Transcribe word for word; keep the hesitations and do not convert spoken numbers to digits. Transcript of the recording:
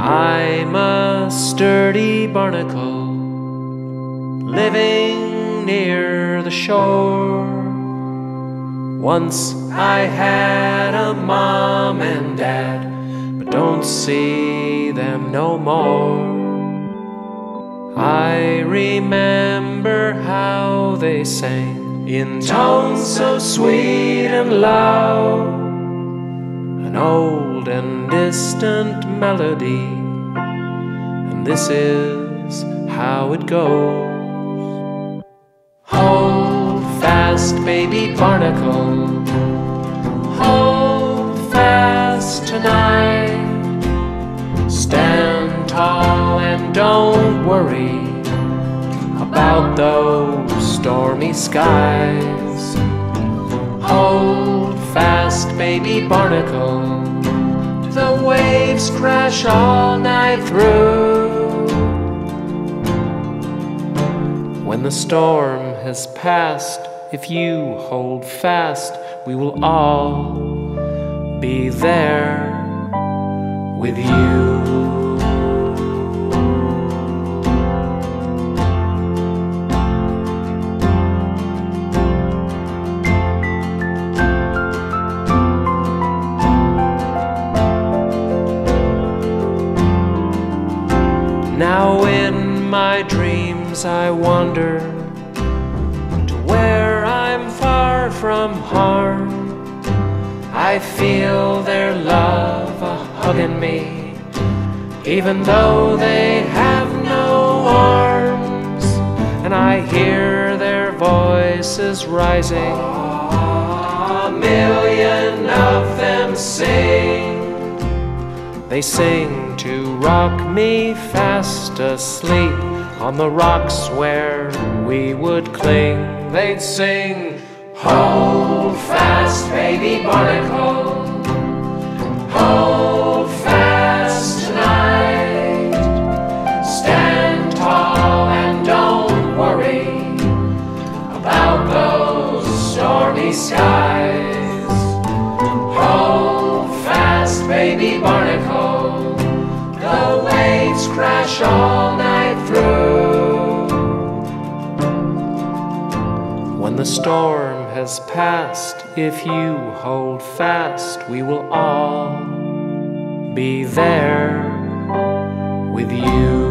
I'm a sturdy barnacle living near the shore. Once I had a mom and dad, but don't see them no more. I remember how they sang in tones so sweet and loud, an old and distant melody, and this is how it goes. Hold fast, baby barnacle, hold fast tonight. Stand tall and don't worry about those stormy skies. Hold fast, baby barnacle, the waves crash all night through. When the storm has passed, if you hold fast, we will all be there with you. Now in my dreams I wander to where I'm far from harm. I feel their love a-hugging me, even though they have no arms. And I hear their voices rising, a million of them sing. They sing to rock me fast asleep on the rocks where we would cling. They'd sing, hold fast, baby barnacle, hold fast tonight. Stand tall and don't worry about those stormy skies. Hold fast, baby barnacle, the waves crash all night through. When the storm has passed, if you hold fast, we will all be there with you.